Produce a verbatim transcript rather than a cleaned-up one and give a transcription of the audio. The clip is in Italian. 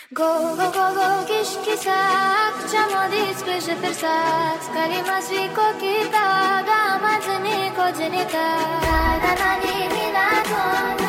Go, go, go, go, kishki sak, chamodi spish pirsat, kalimasvi ko kita, gamazni ko jinika, da da da ni ni na